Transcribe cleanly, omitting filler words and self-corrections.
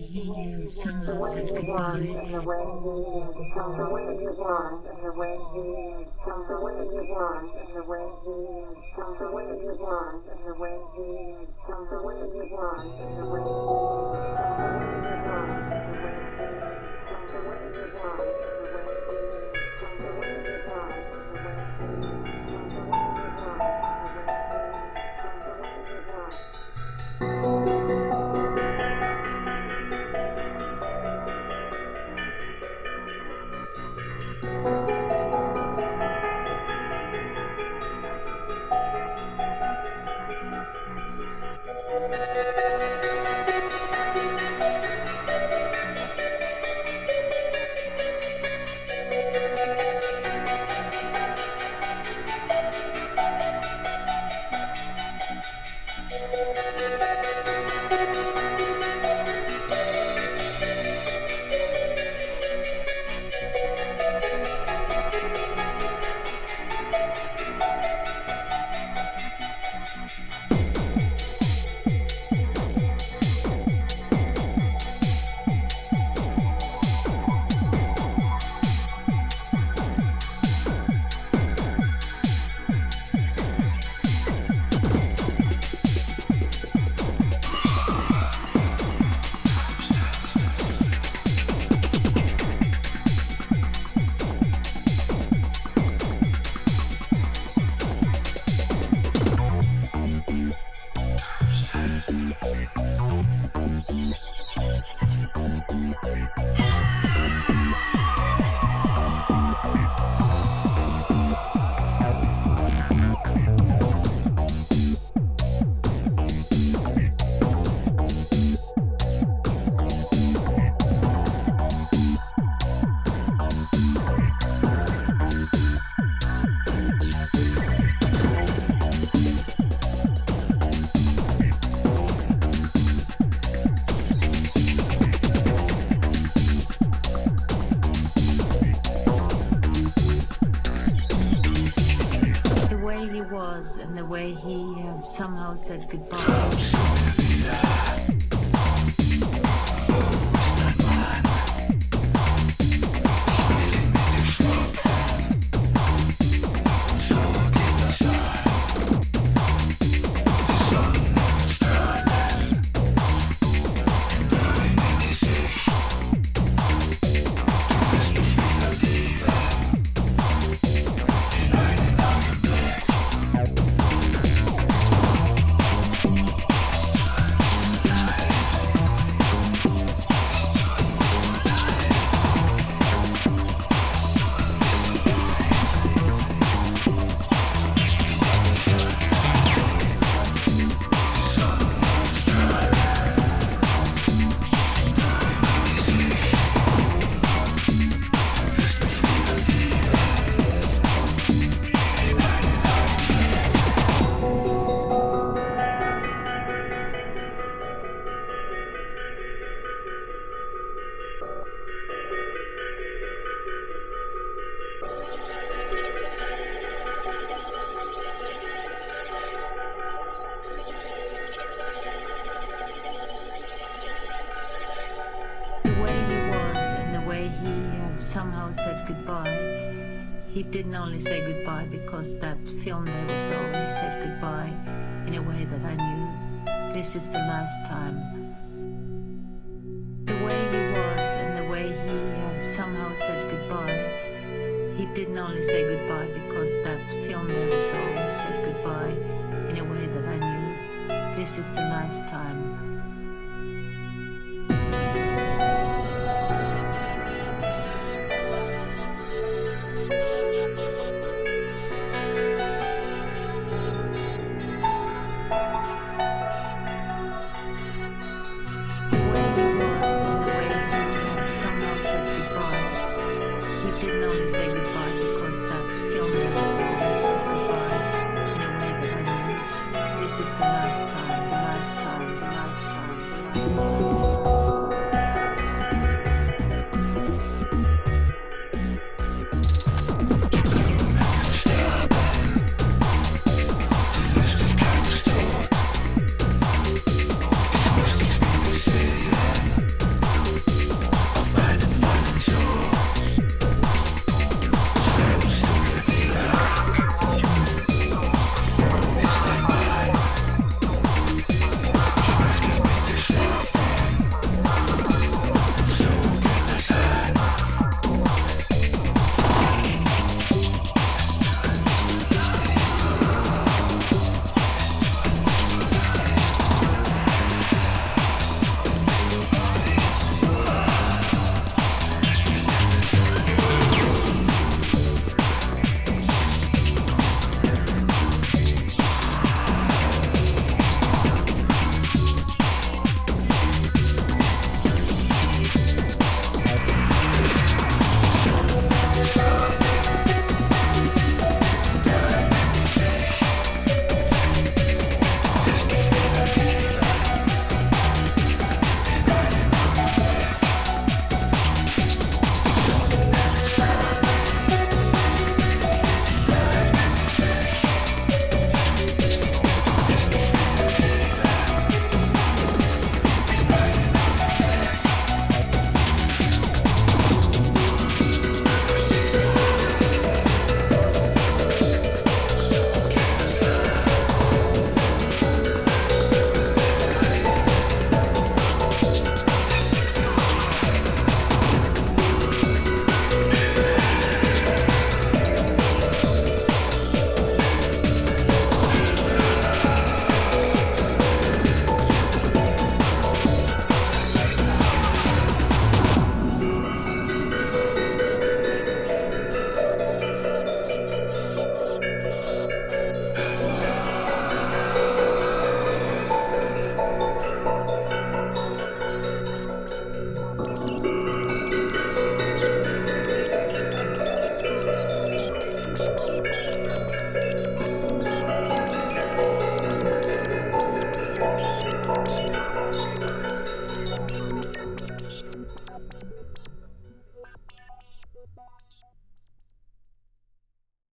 he somehow said goodbye. The way he somehow said goodbye. The way he somehow said goodbye. The way he somehow said goodbye. The way he somehow said goodbye. The way he was and the way he somehow said goodbye. Somehow said goodbye. He didn't only say goodbye because that film never saw. He said goodbye in a way that I knew this is the last time. The way he was and the way he somehow said goodbye. He didn't only say goodbye because that film never saw. He said goodbye in a way that I knew this is the last time. The last time.